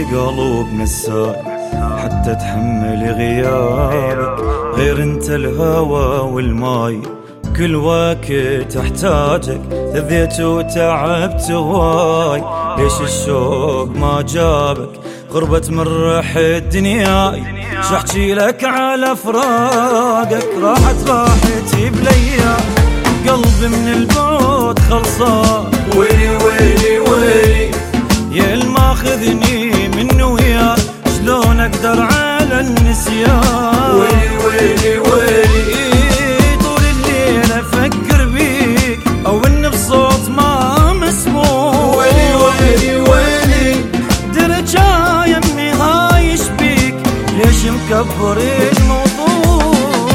قلوب نساك حتى تحمل غيابك، غير انت الهوى والماي كل وقت احتاجك. ذيت وتعبت هواي ليش الشوق ما جابك، غربة من ريح الدنياي شحكي لك على فراقك. راحت راحتي بليالي قلبي من البعد خلصان، ويلي ويلي ويلي يا الماخذني منه وياك شلون اقدر على النسيان. ويلي ويلي ويلي طول الليل افكر بيك او ان بصوت ما مسموع. ويلي ويلي ويلي درجة يمي هايش بيك ليش مكبر الموضوع.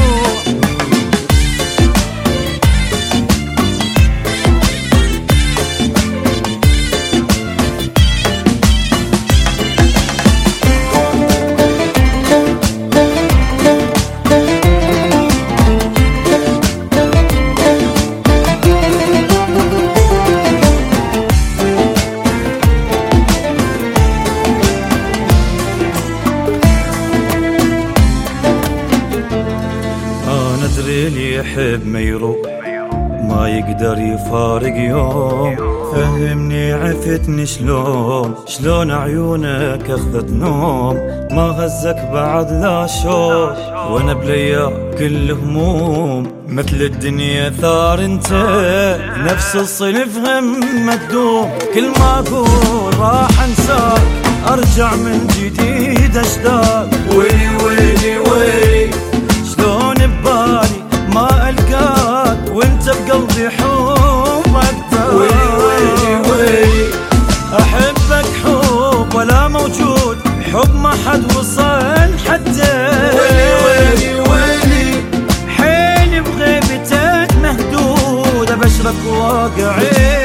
ندري اللي يحب ما يروح ما يقدر يفارق يوم. فهمني عفتني شلون عيونك اخذت نوم، ما هزك بعد لا شوق وانا بليا كل هموم. مثل الدنيا ثار انت نفس الصنف هم تدوم، كل ما اقول راح انساك ارجع من جديد اشتاق. ويلي ويلي ويلي شلون ببالي ما القاك وانت بقلبي حبك دار. ويلي ويلي ويلي احبك حب ولا موجود، حب ما حد وصل حده. ويلي ويلي ويلي حيلي بغيبتك مهدود ابشرك واقعي